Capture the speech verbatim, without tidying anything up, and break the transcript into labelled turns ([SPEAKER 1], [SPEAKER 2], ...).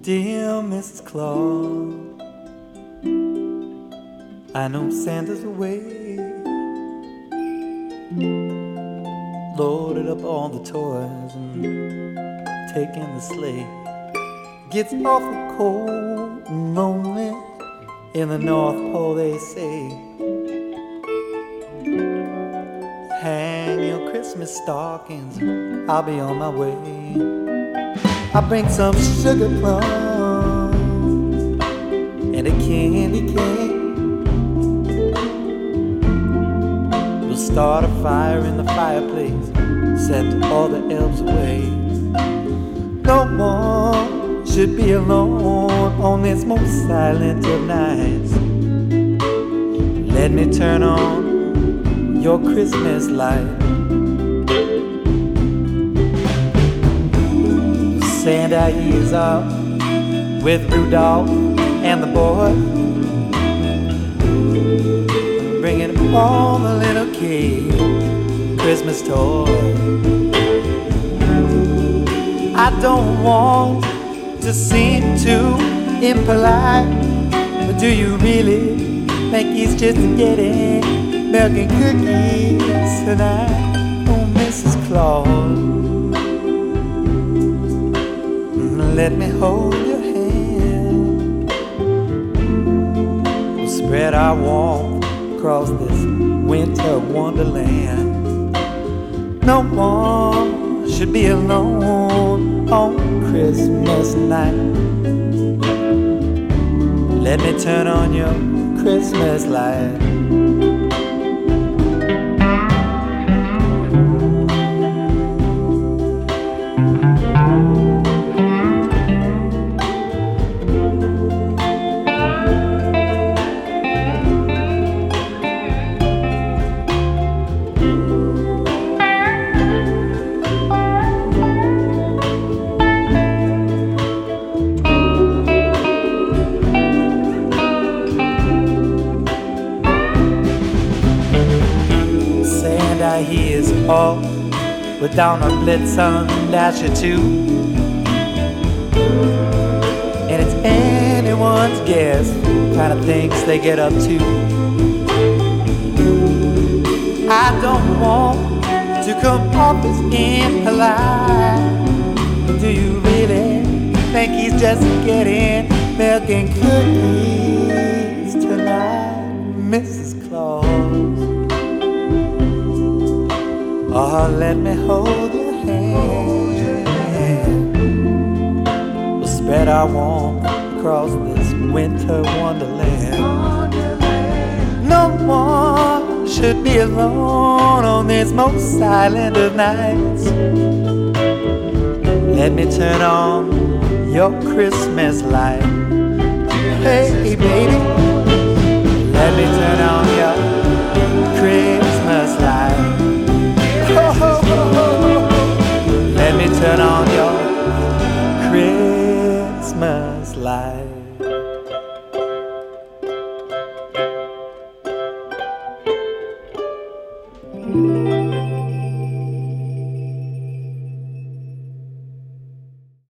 [SPEAKER 1] Dear Missus Claus, I know Santa's away, loaded up all the toys and taking the sleigh. Gets awful cold and lonely in the North Pole, they say. Hang your Christmas stockings, I'll be on my way. I bring some sugar plums and a candy cane. We'll start a fire in the fireplace, set all the elves away. No one should be alone on this most silent of nights. Let me turn on your Christmas light. Santa, he is up with Rudolph and the boy, bringing all the little kids Christmas toys. I don't want to seem too impolite, but do you really think he's just getting milk and cookies tonight? Oh, Missus Claus, let me hold your hand. We'll spread our warmth across this winter wonderland. No one should be alone on Christmas night. Let me turn on your Christmas light. He is all with down a Blitzen Dasher too, and it's anyone's guess what kind of things they get up to. I don't want to come off as impolite. Do you really think he's just getting milk and cookies tonight, Missus Claus? Oh, let me hold your hand. We'll spread our warmth across this winter wonderland. No one should be alone on this most silent of nights. Let me turn on your Christmas light. Hey, baby, let me turn on your Christmas light. Let me turn on your Christmas light.